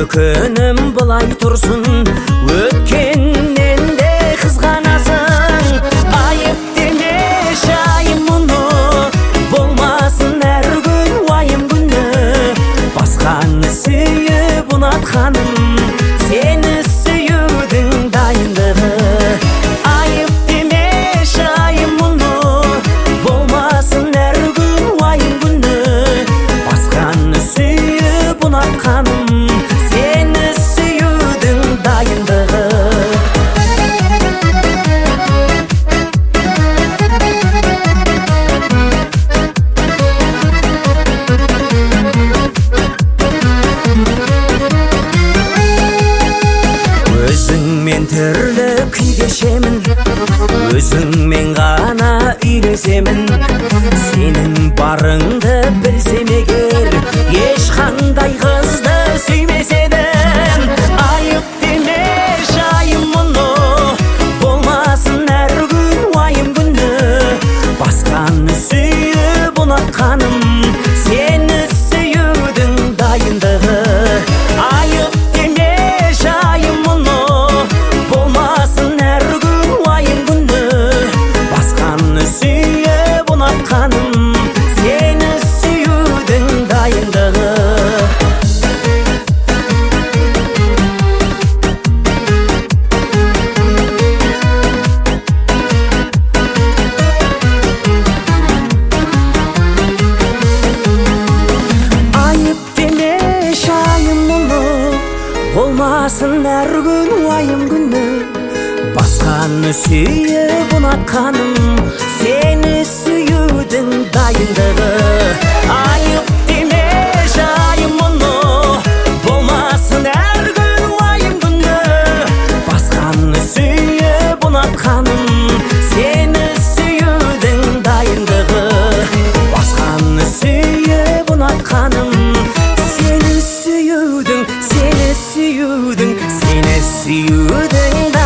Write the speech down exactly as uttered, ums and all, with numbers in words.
өкөнім былай тұрсын, өткеннен де қызғанасың. Айып деме шайым мұны, болмасын әр күн уайым күні. Басқаны сүйіп ұнатқаным, сені сүюдің дайындығы. Айып деме шайым мұны, болмасын әр күн уайым күні. Басқаны сүйіп ұнатқаным, сені сүюдің дайындығы. Өзіңмен түрлі күй кешемін, өзіңмен ғана үйлесемін. Сенің барыңды білсем егер, ешқандай қызды сүймес едім. Айып деме шайым мұны, болмасын әр күн уайым күні. Басқаны сүйіп ұнатқаным, сені сүюдің дайындығы. Айып деме шайым мұны, болмасын әр күн уайым күні. Басқаны сүйіп ұнатқаным, сені сүюдің дайындығы. Айып деме шайым мұны, болмасын әр күн уайым күні. Басқаны сүйіп ұнатқаным, сені сүюдің дайындығы. Айып деме шайым мұны, болмасын әр күн уайым күні. Басқаны сүйіп ұнатқаным, сені сүюдің дайындығы. Басқаны сүйіп ұнатқаным, сені сүюдің, сені сүюдің, сені сүюдің